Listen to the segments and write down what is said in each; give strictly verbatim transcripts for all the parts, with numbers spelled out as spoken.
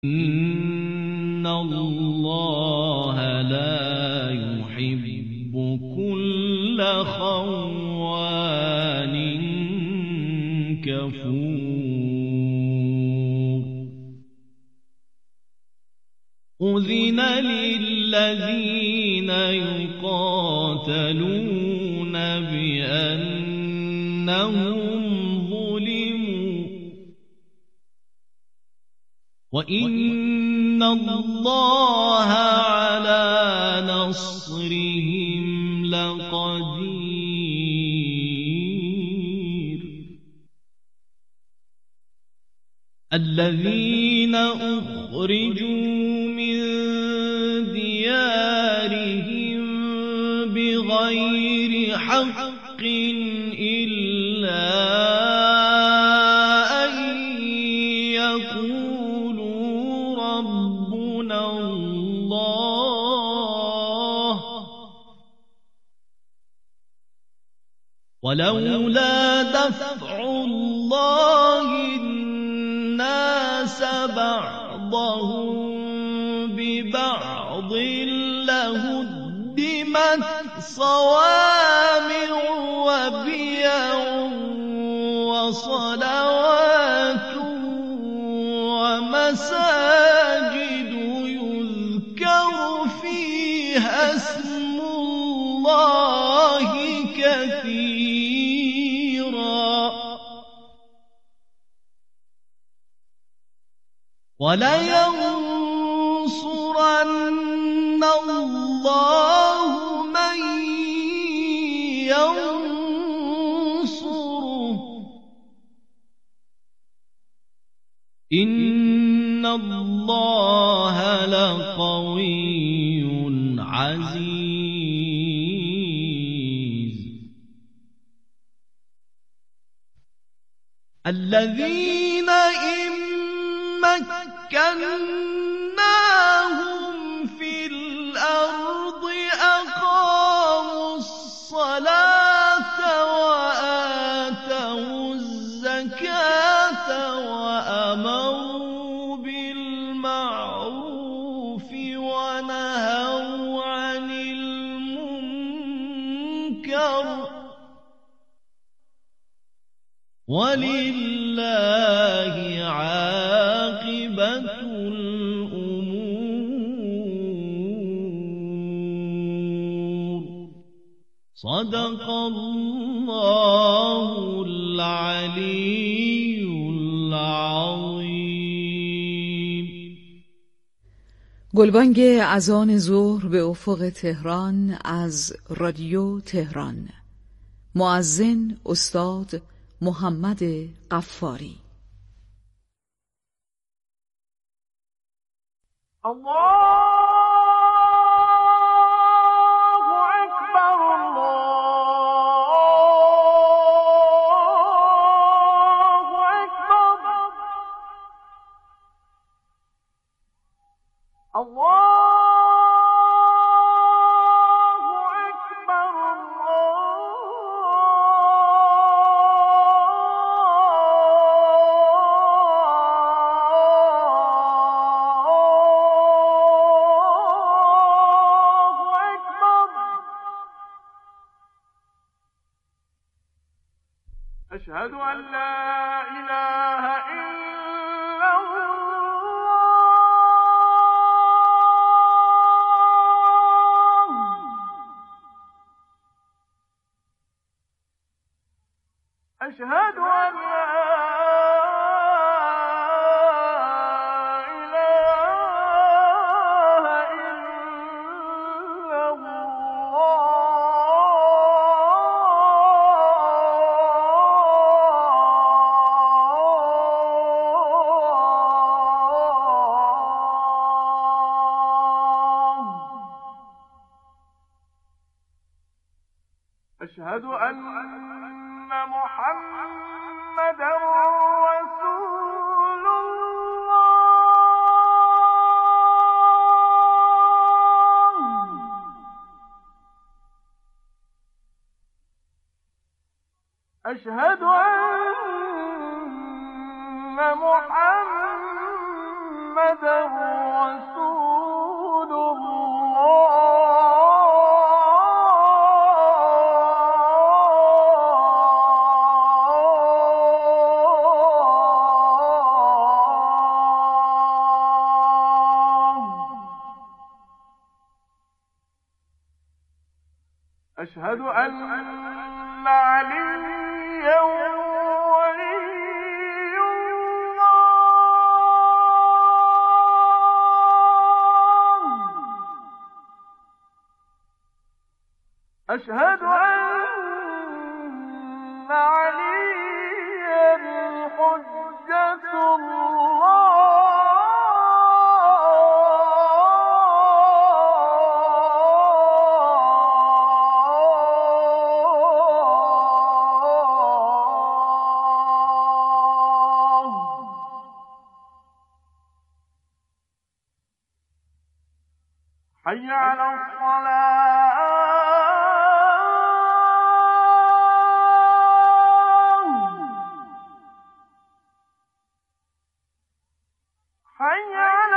إن الله لا يحب كل خوان كفور أذن للذين يقاتلون بأنهم ظلموا وإن الله على نصرهم لقدير الذين أخرجوا من ديارهم بغير حق إلا أن يقولوا ربنا الله ولولا دفع الله الناس بعضهم ببعض لهدمت صوامع وبيع وصلوات ومساجد يذكر فيها اسم الله كثيرا ولينصرن الله من ينصره إن الله لقوي عزيز الذين إن مكناهم في الأرض أقاموا الصلاة وآتوا الزكاة وأمروا بالمعروف ونهوا عن المنكر ولله عاقبة الأمور صدق الله العلي العظيم. گلبانگ اذان ظهر به افق تهران از رادیو تهران. مؤذن استاد محمد غفاری. الله اکبر الله اکبر الله أشهد أن لا إله إلا الله أشهد أن لا أشهد أن محمدًا رسول الله أشهد أن محمدًا رسول الله. أشهد أن عليا ولي الله. أشهد أن عليا حجة حي على الصلاة. حي على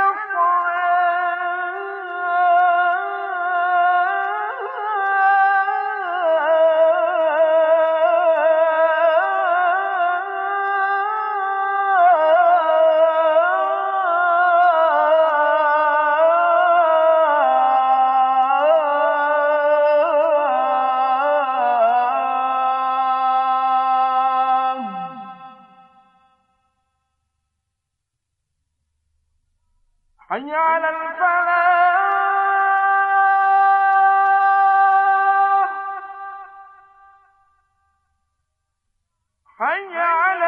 حي على الفلاح. حي على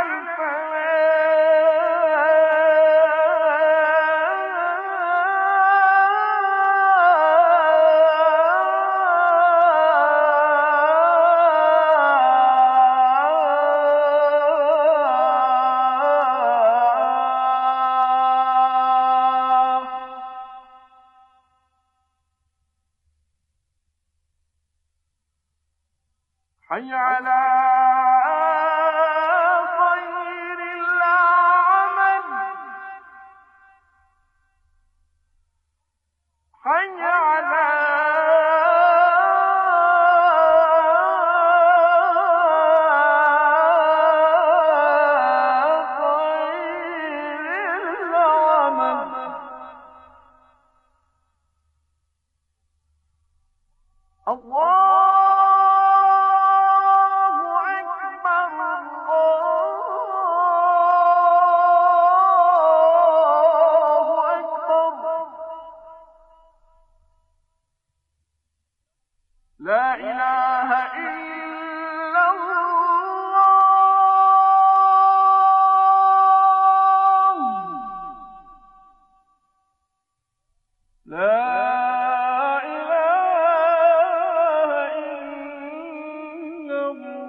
حي على خير العمل. حي على خير العمل. الله لا إله إلا الله. لا إله إلا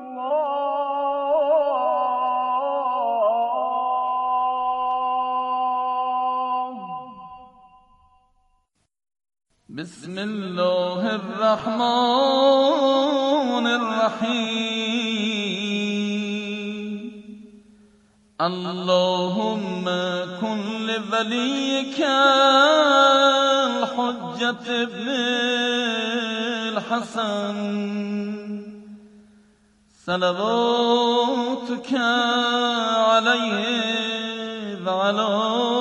الله. بسم الله الرحمن الرحيم. اللهم كن لوليك الحجة ابن الحسن صلواتك عليه وعلى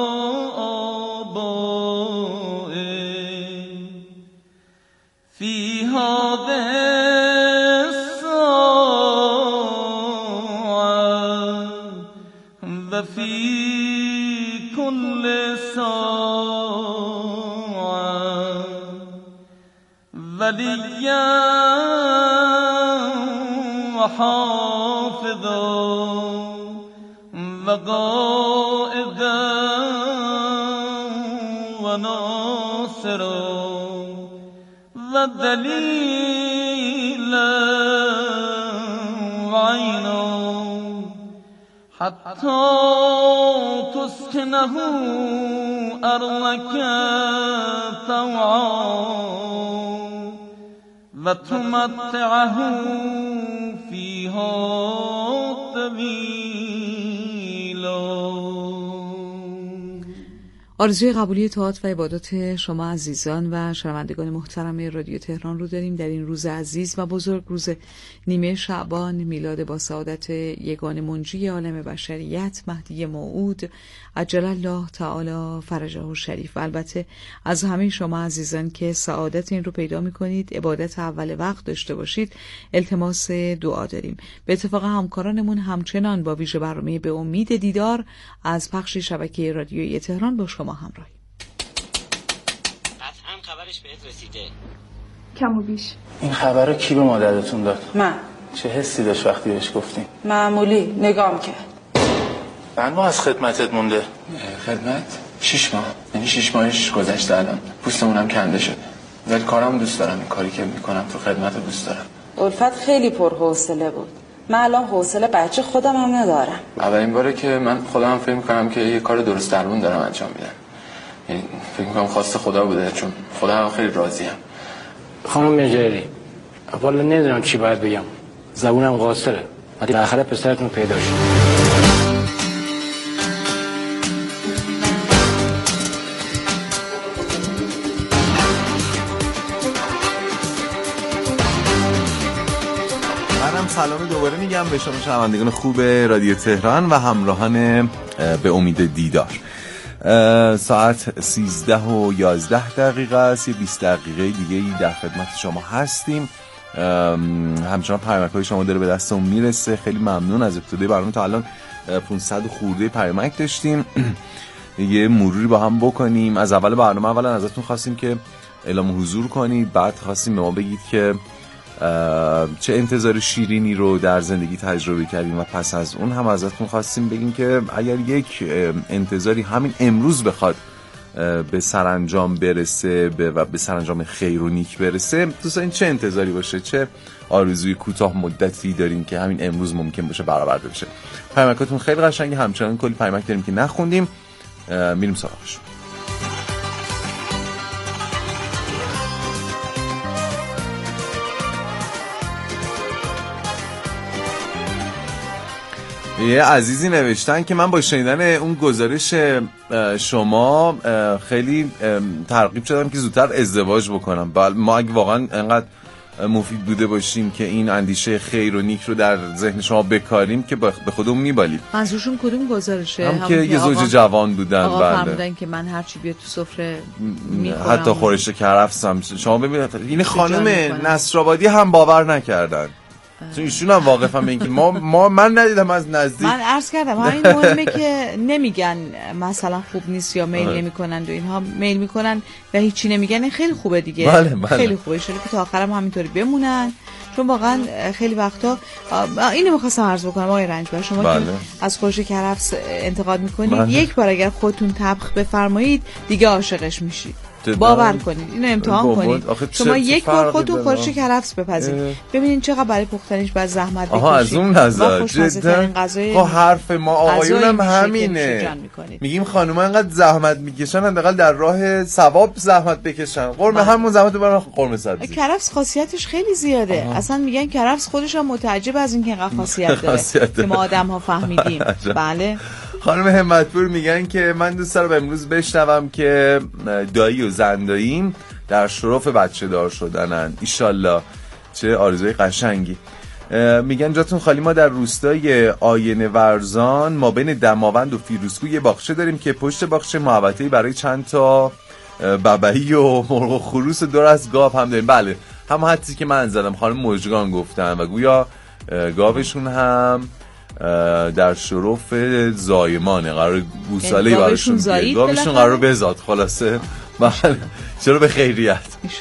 في هذه الساعة وفي كل ساعة وليا وحافظا وقائدا وناصرا ودليلا وعينا حتى تسكنه أرضك طوعا وتمتعه فيها طويلا. آرزوی قبولی طاعات و عبادات شما عزیزان و شنوندگان محترم رادیو تهران رو داریم در این روز عزیز و بزرگ، روز نیمه شعبان، میلاد با سعادت یگانه منجی عالم بشریت مهدی موعود عجل الله تعالی فرجه الشریف. و البته از همه شما عزیزان که سعادت این رو پیدا می‌کنید، عبادت اول وقت داشته باشید، التماس دعا داریم. به اتفاق همکارانمون همچنان با ویژه برنامه به امید دیدار از پخش شبکه رادیویی تهران با شما همراهیم. قطعاً خبرش بهت رسیده. کم و بیش. این خبر رو کی به مادرتون داد؟ من. چه حسی داشت وقتی بهش گفتین؟ معمولی نگام کرد. چند ماه از خدمتت مونده؟ خدمت؟ شیش ماه. یعنی شیش ماهش گذشته الان. پوستمونم کنده شده. ولی کارم دوست دارم، این کاری که میکنم تو خدمت دوست دارم. الفت خیلی پرحوصله بود. من الان حوصله بچه خودم هم ندارم. اولین باره که من خودم فکر میکنم که یه کار درست درمون دارم انجام میدم. یعنی فکر میکنم خواست خدا بوده، چون خودم خیلی راضیم. خانم نجاری، والا نمیدونم چی باید بگم. زبونم قاصره. ولی بالاخره پسرتون پیدا شد. سلام دوباره میگم به شما شنوندگان خوب رادیو تهران و همراهان به امید دیدار. ساعت سیزده و یازده دقیقه است، یه بیست دقیقه دیگه در خدمت شما هستیم. همچنان پیامک های شما داره به دستمون میرسه. خیلی ممنون. از ابتدای برنامه تا الان پانصد خورده پیامک داشتیم. یه مروری با هم بکنیم. از اول برنامه اولا ازتون خواستیم که اعلام حضور کنید، بعد خواستیم به ما بگید که چه انتظار شیرینی رو در زندگی تجربه کردیم و پس از اون هم ازتون خواستیم بگیم که اگر یک انتظاری همین امروز بخواد به سرانجام برسه و به سرانجام خیر و نیک برسه، دوستان چه انتظاری باشه، چه آرزوی کوتاه مدتی دارین که همین امروز ممکن باشه برآورده بشه. پیامکاتون خیلی قشنگه. همچنان کلی پیامک داریم که نخوندیم، میریم سراغش. یه عزیزی نوشتن که من با شنیدن اون گزارش شما خیلی ترغیب شدم که زودتر ازدواج بکنم. بله، ما اگه واقعا انقدر مفید بوده باشیم که این اندیشه خیر و نیک رو در ذهن شما بکاریم که به خودمون میبالیم. منظورشون کدوم گذارشه؟ هم, هم که یه زوج جوان بودن. آقا بله، فرمودن که من هرچی بیاد تو سفره میخورم، حتی خورش کرفس هم. شما ببینید این خانم نصرآبادی هم باور نکردن، چون ایشون هم واقفا به اینکه ما ما من ندیدم از نزدیک. من عرض کردم همین مهمه که نمیگن مثلا خوب نیست یا میل نمیکنن و اینها میل میکنن و هیچی نمیگن. این خیلی خوبه دیگه. بله بله. خیلی خوبه ان که تا آخرم همینطوری بمونن، چون واقعا خیلی وقتا اینو می‌خواستم عرض بکنم آقای رنجبر، شما بله. که از خورش کرفس انتقاد میکنید، بله. یک بار اگر خودتون طبخ بفرمایید دیگه عاشقش میشید. باور کنید، اینو امتحان کنید. شما یک بار خودتون خورش کرفس بپزید، ببینید چقدر برای پختنش باید زحمت بکشید. آها، از اون نظر جدا خب حرف ما آقایونم همینه. میگیم خانوما انقدر زحمت میکشن، حداقل در راه ثواب زحمت بکشن. قرمه همون زحمت رو برن قرمه سبزی. کرفس خاصیتش خیلی زیاده. آها. اصلا میگن کرفس خودش هم متعجب از اینکه اینقدر خاصیت داره که ما آدم‌ها فهمیدیم. بله. خانم همتپور میگن که من دوست دارم امروز بشنوم که دایی و زنداییم در شرف بچه دار شدنن. ایشالله. چه آرزوی قشنگی. میگن جاتون خالی، ما در روستای آینه ورزان ما بین دماوند و فیروزکوه یه باغچه داریم که پشت باغچه محوطه‌ای برای چند تا ببهی و مرغ و خروس دور از گاو هم داریم. بله، هم حدی که من زدم خانم مژگان گفتن و گویا گاوشون هم در شرف زایمانه، قرار گوساله براشون بیاد، گاوشون قرار بزاد. خلاصه بله، چرا به خیریت میشه.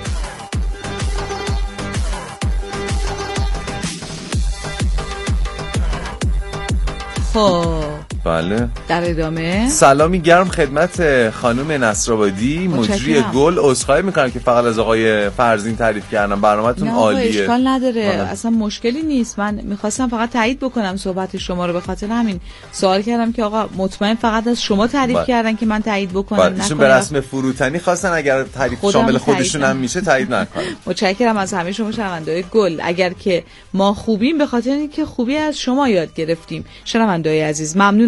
خب بله، در ادامه سلامی گرم خدمت خانم نصرآبادی مجری گل. عذرخواهی میکنم که فقط از آقای فرزین تعریف کردم. برنامه‌تون عالیه. اشکال نداره. آه. اصلا مشکلی نیست. من میخواستم فقط تایید بکنم صحبت شما رو، به خاطر همین سوال کردم که آقا مطمئن فقط از شما تعریف بله. کردن که من تایید بکنم. بله. نکنم به رسم فروتنی خواستن اگر تعریف شامل خودشون هم میشه تایید نکنم. متشکرم از همه شما شنونده‌های گل. اگر که ما خوبیم به خاطر اینکه خوبی از شما یاد گرفتیم. شنونده‌های عزیز ممنونم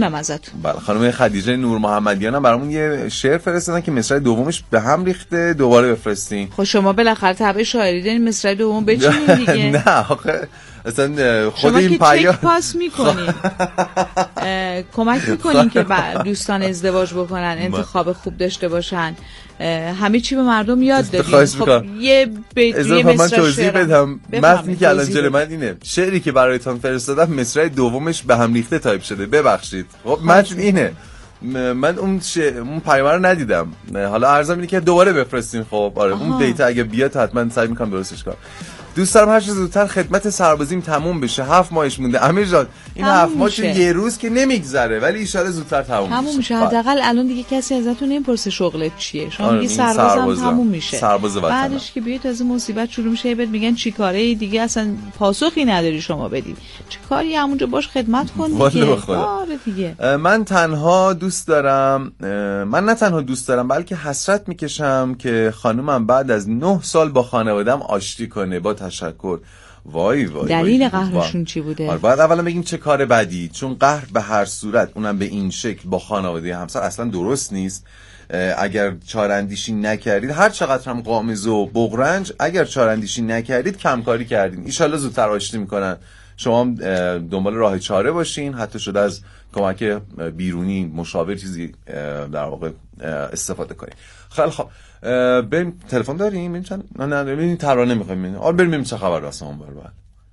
ممنونم ازتون. بله خانم خدیجه نور محمدیان هم برامون یه شعر فرستادن که مصرع دومش به هم ریخته، دوباره بفرستین. خب شما بالاخره طبع شاعری دارین، مصرع دوم بچینین دیگه. نه آخه اصلا خود شما این که پیام چک پاس میکنین کمک میکنین که دوستان ازدواج بکنن، انتخاب خوب داشته باشن، همه چی به مردم یاد دادیم. خب یه بیت یه من توضیح بدم. متنی که الان جلوی من اینه، شعری که برایتون فرستادم مصرع دومش به هم ریخته تایپ شده، ببخشید. خب متن اینه، من اون ش... اون پیام رو ندیدم، حالا عرضم اینه که دوباره بفرستین. خب آره آها. اون بیت اگه بیاد حتما سعی میکنم درستش کنم. دوست دارم هر چه زودتر خدمت سربازیم تموم بشه، هفت ماهش مونده. امیر جان این هفت ماهش یه روز که نمیگذره، ولی ان شاءالله زودتر تموم, تموم میشه. حداقل الان دیگه کسی ازتون نمیپرسه شغلت چیه، شما میگی سربازم تموم میشه، سرباز وطن. بعدش که بیاد از مصیبت شروع میشه، بهت میگن چی کاره دیگه، اصلا پاسخی نداری شما بدی، چه کاری همونجا باش خدمت کن دیگه. آره دیگه. من تنها دوست دارم، من نه تنها دوست دارم بلکه حسرت میکشم که خانومم بعد از نه سال با خانواده‌ام آشتی کنه. با تشکر. وای وای دلیل قهرشون چی بوده؟ آره باید اولا بگیم چه کار بدی، چون قهر به هر صورت، اونم به این شکل با خانواده همسر اصلا درست نیست. اگر چاراندیشی نکردید، هر چقدر هم قامز و بغرنج، اگر چاراندیشی نکردید کمکاری کردین. ان شاءالله زودتر آشتی میکنن. شما هم دنبال راه چاره باشین، حتی شده از کمک بیرونی مشاور چیزی در واقع استفاده کنید. خیلی خب بریم. تلفن داریم؟ این چند نه نه ببینیم ترانه میخوایم. آره بریم ببینیم چه خبر راست اون بر بعد.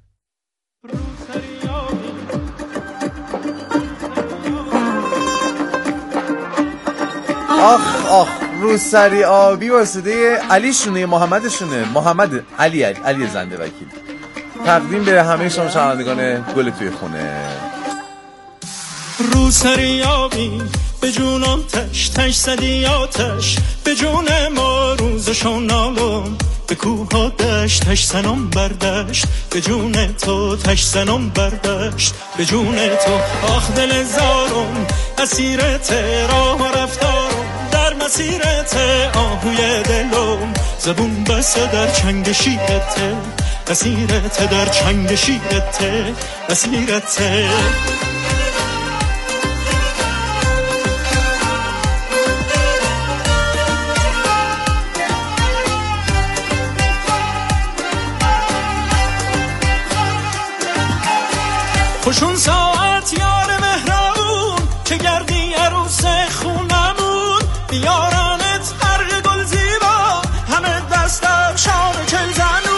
آخ آخ روسری آبی واسطه علی شونه محمد شونه محمد علی علی, علی زنده وکیل. تقدیم به همه شما شنوندگان گل توی خونه. روسری آبی به جونم تش تش زدی آتش، به جون ما روزشون نالم، به کوه ها دشت تش زنم بردشت، به جون تو تش زنم بردشت، به جون تو. آخ دل زارم اسیرت راه و رفتارم، در مسیرت آهوی دلم، زبون بسته در چنگ شیرت، اسیرت در چنگ شیرت، اسیرت. خوشون ساعت یار مهربون که گردی عروس خونمون، بیارنت هر گل زیبا همه دستم شام چل زنون.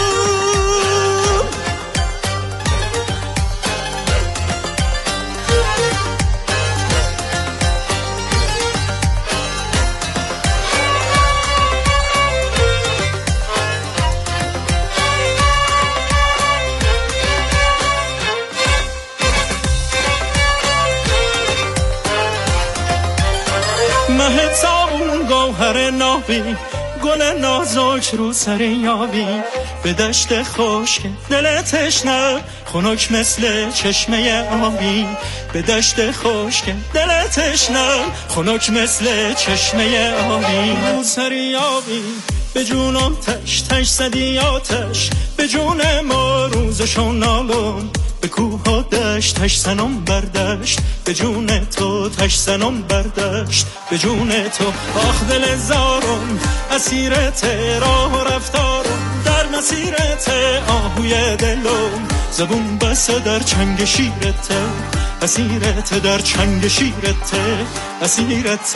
مه تابون گوهر نابی، گل نازک رو سر یابی، به دشت خشک دل تشنه خنک مثل چشمه آبی، به دشت خشک دل تشنه خنک مثل چشمه آبی. رو سر یابی به جونم تش تش زدی آتش، به جون ما روزشون نالم، به کوه ها دشت تش زنم بردشت، به جون تو تش زنم بردشت، به جون تو. آخ دل زارم اسیرت راه و رفتارم، در مسیرت آهوی دلم، زبون بسته در چنگ شیرت، اسیرت در چنگ شیرت، اسیرت.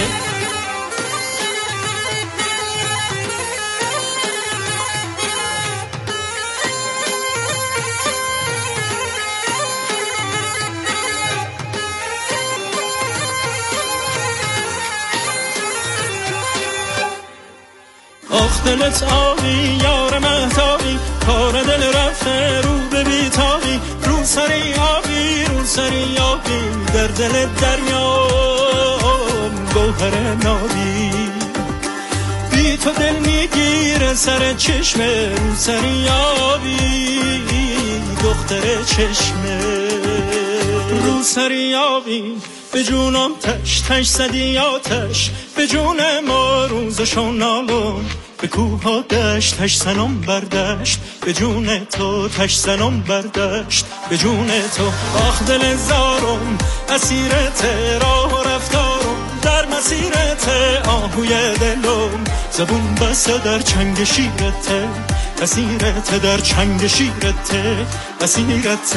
آخ دلت آبی یار مهتابی، کار دل رفته رو به بیتابی، رو سری آبی رو سری آبی، در دل دریا گوهر نابی، بی تو دل میگیره سر چشمه، رو سری آبی دختر چشمه. رو سری آبی به جونم تش تش زدی آتش، به جون ما روزشون نالم، به کوه ها دشت، تش سنم بردشت، به جون تو تش سنم بردشت، به جون تو. آخ دل زارم اسیرت، راه و رفتارم در مسیرت، آهوی دلم زبون بسته در چنگ شیرت، اسیرت در چنگ شیرت، اسیرت.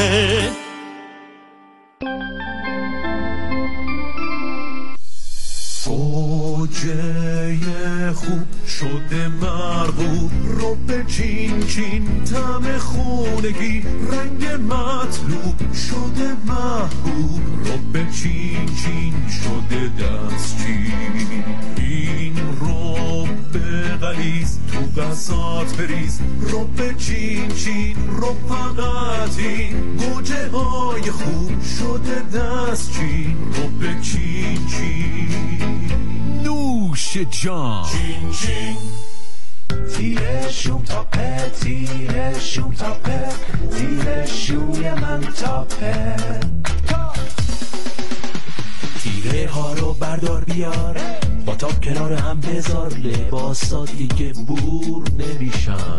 گوجه خوب شده مرغوب، رب چین چین طعم خونگی، رنگ مطلوب شده محبوب، رب چین چین شده دستچین. این رب غلیظ تو بساط بریز، رب چین چین رب فقط این. گوجه های خوب شده دستچین، رب چین چین. نوش جان چین چین. تیره شوم تاپه، تیره شوم تاپه، تیره شوی من تاپه. تیره ها رو بردار بیار، با تاپ کنار هم بذار، لباسا دیگه بور نمیشن،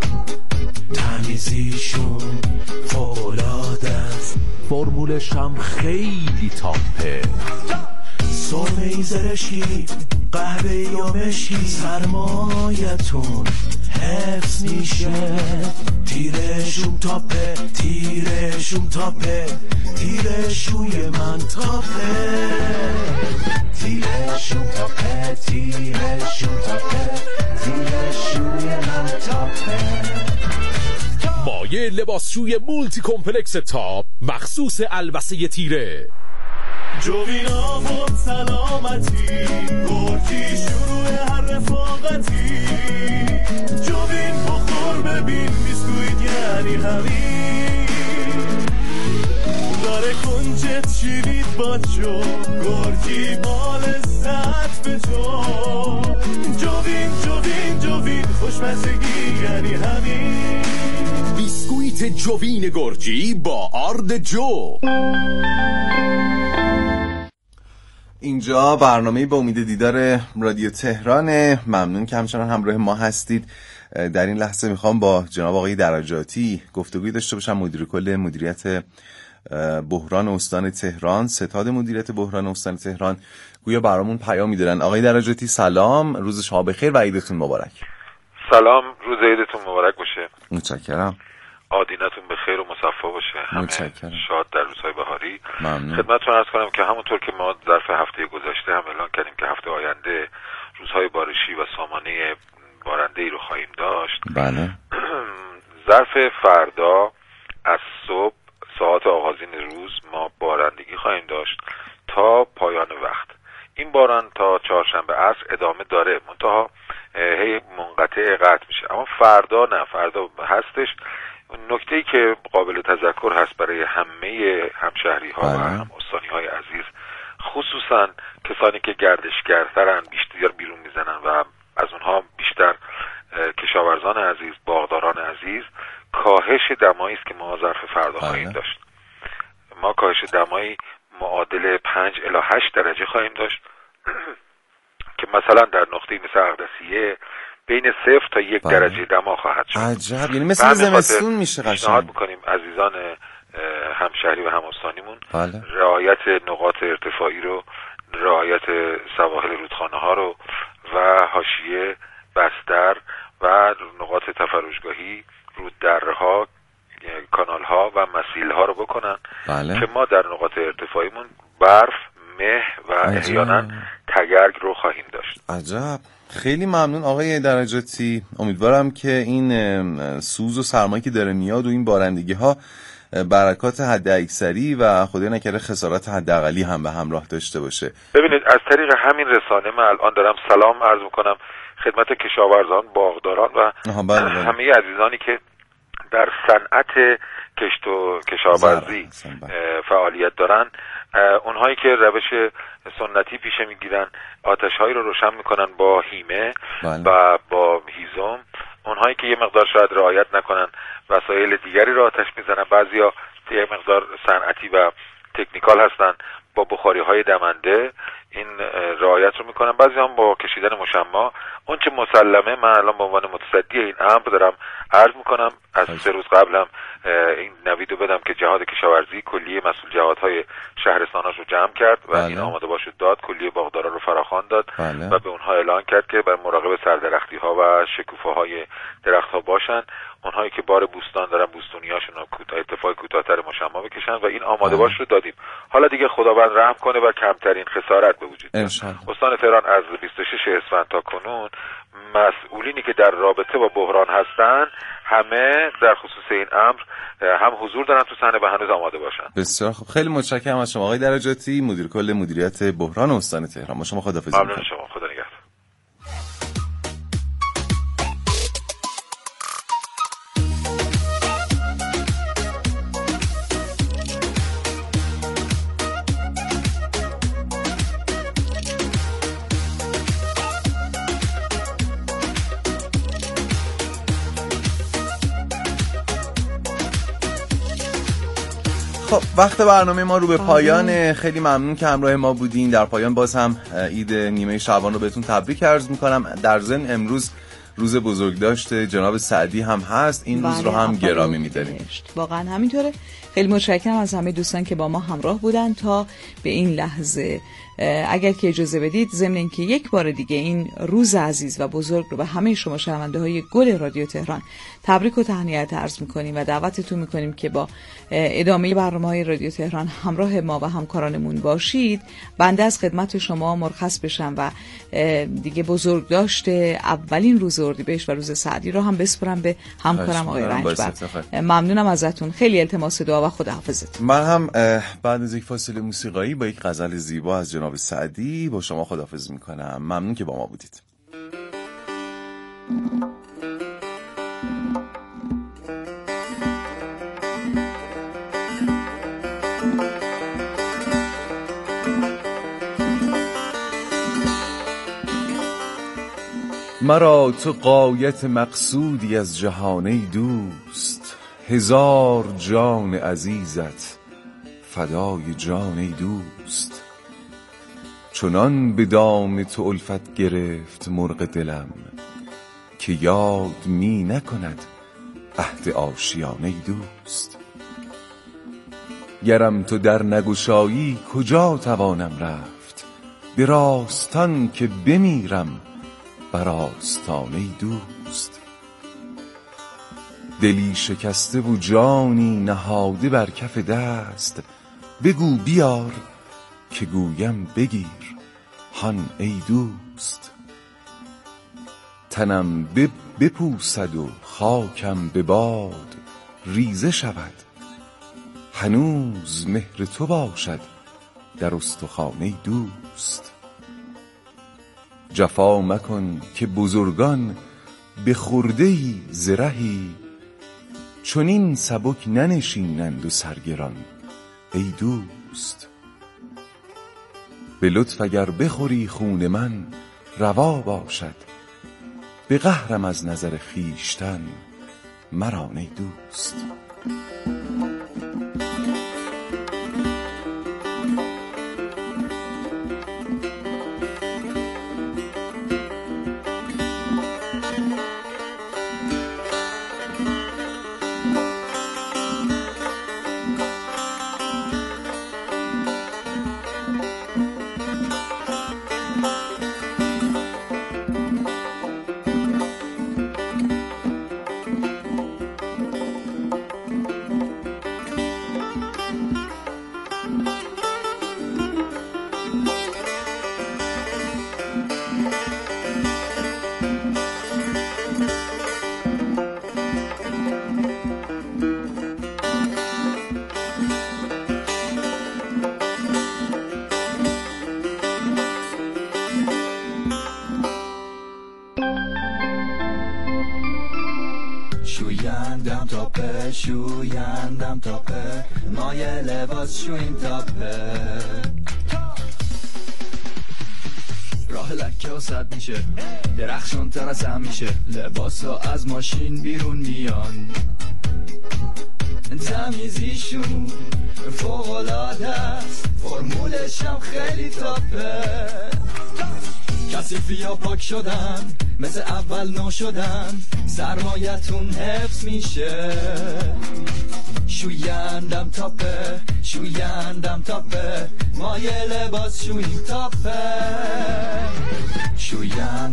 تمیزیشون فوق‌العاده است، فرمولش هم خیلی تاپه. سرمه‌ای زرشکی، قهوه‌ای یا مشکی، سرمایتون حفظ میشه. تیرشون تاپه، تیرشون تاپه، تیرشوی من تاپه. تیرشون تاپه، تیرشون تاپه، تیرشوی من تاپه. مایه لباسشوی مولتی کمپلکس تاپ مخصوص البسه تیره. جوینا خود سلامتی، گرتی شروع هر رفاقتی. جوین بخور ببین بیسکویت یعنی همین. داره کنجت شیرید با جو، گرتی بال لذت به جو. جوین جوین جوین خوشمزگی یعنی همین. بیسکویت جوین گرجی با آرد جو. اینجا برنامه با امید دیدار رادیو تهرانه. ممنون که همچنان همراه ما هستید. در این لحظه میخوام با جناب آقای درجاتی گفتگوی داشته باشم، مدیر کل مدیریت بحران استان تهران، ستاد مدیریت بحران استان تهران. گویا برامون پیام میدارن. آقای درجاتی سلام، روز شما بخیر و عیدتون مبارک. سلام، روز عیدتون مبارک باشه. متشکرم. آدینتون به خیر و مصفا باشه. همه شاد در روزهای بهاری. ممنون. خدمتتون عرض کنم که همونطور که ما ظرف هفته گذشته هم اعلان کردیم که هفته آینده روزهای بارشی و سامانه بارنده‌ای رو خواهیم داشت. بله. ظرف فردا از صبح ساعات آغازین روز ما بارندگی خواهیم داشت تا پایان وقت. این باران تا چهارشنبه عصر ادامه داره، منتها هی منقطع قطع میشه. اما فردا نه، فردا هستش. نکته‌ای که قابل تذکر هست برای همه همشهری ها و هم استانی های عزیز، خصوصا کسانی که گردشگرترن، بیشتر بیرون میزنن و از اونها بیشتر کشاورزان عزیز، باغداران عزیز، کاهش دمایی است که ما ظرف فردا خواهیم داشت. ما کاهش دمایی معادل پنج الی هشت درجه خواهیم داشت که مثلا در نقطه مثل اقدسیه بین صفر تا یک بله. درجه دما خواهد شد. عجب، یعنی مثل زمستون میشه قشنگ. پیشنهاد میکنیم عزیزان همشهری و هم‌استانیمون بله. رعایت نقاط ارتفاعی رو، رعایت سواحل رودخانه ها رو و حاشیه بستر و نقاط تفرجگاهی، روددرها، کانال ها و مسیل ها رو بکنن. بله. که ما در نقاط ارتفاعیمون برف، مه و احیانا تگرگ رو خواهیم داشت. عجب، خیلی ممنون آقای درجاتی. امیدوارم که این سوز و سرمایی که داره میاد و این بارندگی ها برکات حد اکثری و خدای نکرده خسارات حداقلی هم به همراه داشته باشه. ببینید، از طریق همین رسانه من الان دارم سلام عرض میکنم خدمت کشاورزان، باغداران و بله بله. همه عزیزانی که در صنعت کشت و کشاورزی فعالیت دارن. اونهایی که روش سنتی پیشه میگیرن، آتش‌هایی رو روشن میکنن با هیمه بله. و با هیزم. اونهایی که یه مقدار شاید رعایت نکنن، وسایل دیگری رو آتش میزنن. بعضیا یه مقدار صنعتی و تکنیکال هستن، با بخاری های دمنده این رعایت رو میکنن، بعضی هم با کشیدن مشما. اون چه مسلمه من الان به عنوان متصدی این امر دارم عرض میکنم. از سه روز قبلم این نوید رو بدم که جهاد کشاورزی کلیه مسئول جهادهای شهرستاناش رو جمع کرد و بله. این آماده باشه داد، کلیه باغدارا رو فراخوان داد بله. و به اونها اعلان کرد که بر مراقب سردرختی ها و شکوفه های درخت ها باشن. اونهایی که بار بوستان دارن بوستونیاشون رو کوتاه اتفاق کوتاه‌تر مشما بکشن و این آماده باش رو دادیم. حالا دیگه خداوند رحم کنه و کمترین خسارت به وجود بیاد. استان تهران از بیست و شش اسفند تا کنون مسئولینی که در رابطه با بحران هستن همه در خصوص این امر هم حضور دارن تو صحنه و هنوز آماده باشن. بسیار خوب، خیلی متشکرم از شما آقای درجاتی، مدیر کل مدیریت بحران استان تهران. با شما خداحافظی می‌کنم. ممنون شما، خدا نگهدار. خب وقت برنامه ما رو به پایان. خیلی ممنون که همراه ما بودین. در پایان باز هم عید نیمه شعبان رو بهتون تبریک عرض میکنم. در ضمن امروز روز بزرگداشت جناب سعدی هم هست، این روز رو هم گرامی می‌داریم. واقعا همینطوره. خیلی متشکرم از همه دوستان که با ما همراه بودن تا به این لحظه. اگر که اجازه بدید ضمن اینکه یک بار دیگه این روز عزیز و بزرگ رو به همه شما شنونده های گل رادیو تهران تبریک و تهنیت عرض میکنیم و دعوتتون میکنیم که با ادامه برنامه های رادیو تهران همراه ما و همکارانمون باشید. بنده از خدمت شما مرخص بشم و دیگه بزرگ داشته اولین روز اردیبهشت و روز سعدی رو هم بسپرم به همکارم آقای رنجبر. ممنونم ازتون، خیلی التماس دعا و خداحافظتون. من هم بعد از یک فاصله موسیقایی با یک غزل زیبا از جناب سعدی با شما خداحافظی میکنم. ممنون که با ما بودید. مرا تو غایت مقصودی از جهانه دوست، هزار جان عزیزت فدای جان دوست. چنان به دام تو الفت گرفت مرغ دلم، که یاد می نکند عهد آشیانه دوست. گرم تو در نگشایی کجا توانم رفت، به راستان که بمیرم بر آستانه دوست. دلی شکسته و جانی نهاده بر کف دست، بگو بیار که گویم بگیر هان ای دوست. تنم بپوسد و خاکم به باد ریزه شود، هنوز مهر تو باشد در استخوانه دوست. جفا مکن که بزرگان به خرده‌ای زرهی، چنین سبک ننشینند و سرگران ای دوست. به لطف اگر بخوری خون من روا باشد، به قهرم از نظر خیشتن مران ای دوست. شویندم تاپه شویندم تاپه مایه لباس شویم تاپه راه لکه و صد میشه درخشان تر از هم میشه لباس ها از ماشین بیرون میان تمیزیشون فوق‌العاده است، فرمولش هم خیلی تاپه. کثیفی ها پاک شدن، مثل اول نو شدن، سرمایتون حفظ میشه. شویندم تاپه، شویندم تاپه، ما یه لباس شویم تاپه. شویندم